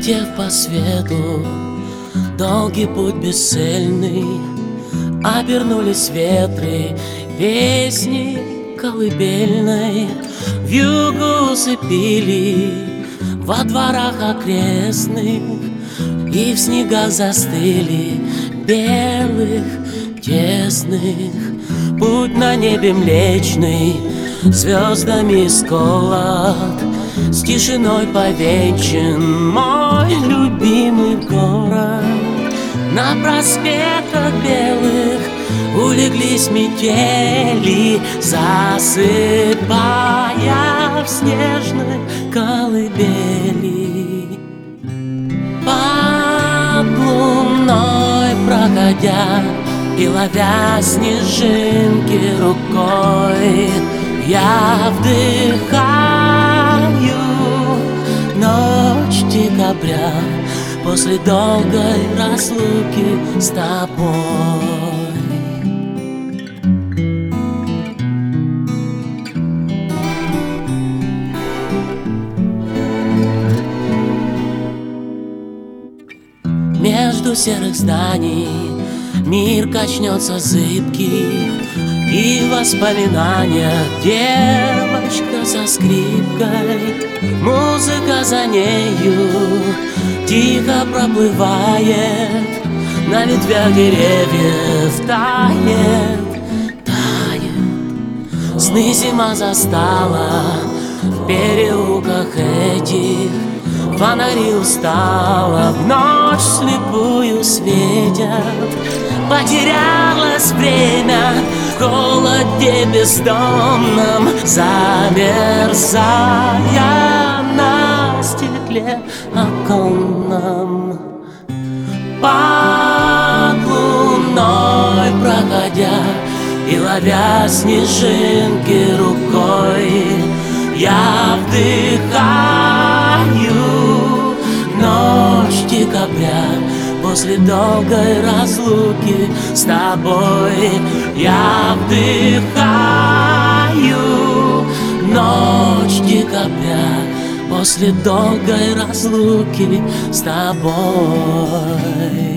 Летев по свету, долгий путь бесцельный, обернулись ветры песни колыбельной. Вьюгу усыпили во дворах окрестных, и в снегах застыли белых, тесных. Путь на небе млечный звездами сколот, с тишиной повенчан мой любимый город. На проспектах белых улеглись метели, засыпая в снежной колыбели. Под луной проходя и ловя снежинки рукой, я вдыхаю ночь декабря после долгой разлуки с тобой. Между серых зданий мир качнется зыбкий, и в воспоминаниях девочка со скрипкой. Музыка за нею тихо проплывает, на ветвях деревьев тает, тает. Сны зима застала в переулках этих, фонари устала, в ночь слепую светят. Потерялось время в холоде бездомном, замерзая на стекле оконном. Под луной проходя и ловя снежинки рукой, я вдыхаю ночь декабря после долгой разлуки с тобой. Я вдыхаю ночь декабря после долгой разлуки с тобой.